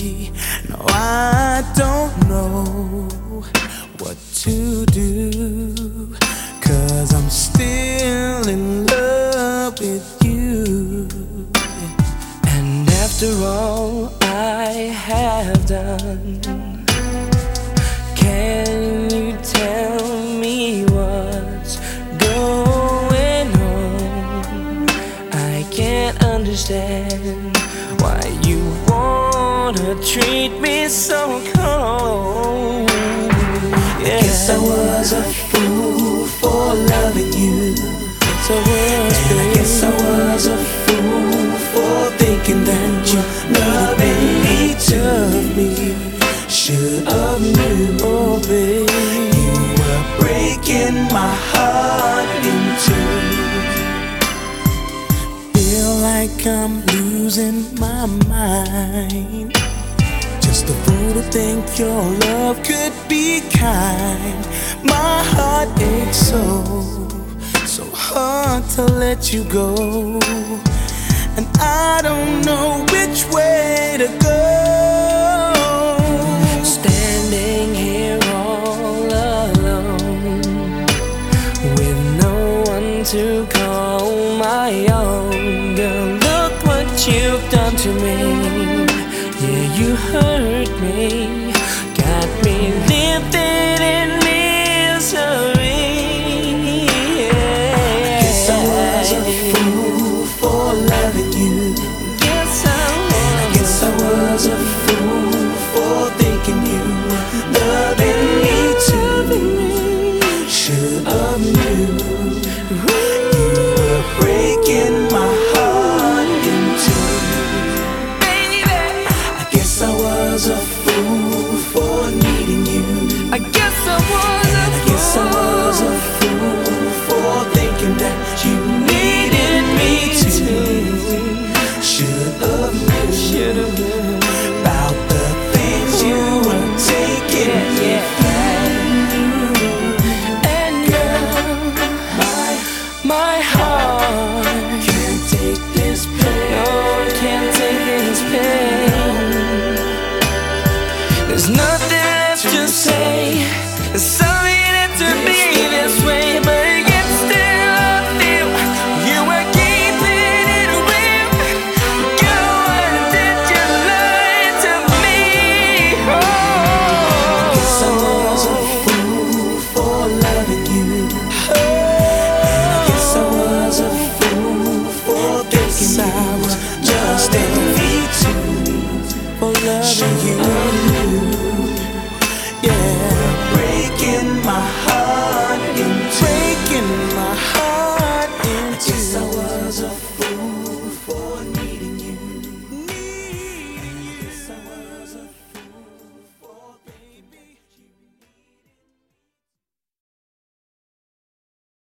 No, I don't know what to do, 'cause I'm still in love with you. And after all I have done, can you tell me what's going on? I can't understand why you wanna treat me so cold. Yeah. I guess I was a fool for loving you. So and I guess I was a fool for thinking that you loving me too. Should have knew, oh babe, you were breaking my heart in two. Feel like I'm losing my mind. Just a fool to think your love could be kind. My heart aches so hard to let you go, and I don't know which way to go. Standing here all alone, with no one to call my own. Girl, look what you've done to me. Yeah, you hurt me, got me living in misery. Yeah. I guess I was a fool for loving you. And I guess I was a fool for thinking you loving me too. Should have knew you were breaking my heart in two. I guess I was a fool for needing you. I guess I was a fool for thinking that you needed me too. Should have known about the things you were taking me through. And now my heart can't take this pain. No, it can't take this pain. There's nothing left to say. Sorry that to be this way, but yet still I feel you were keeping it real. Girl, why did you lie to me? Oh, I guess I was a fool for loving you. And I guess I was a fool for thinking I was just a me too for loving you.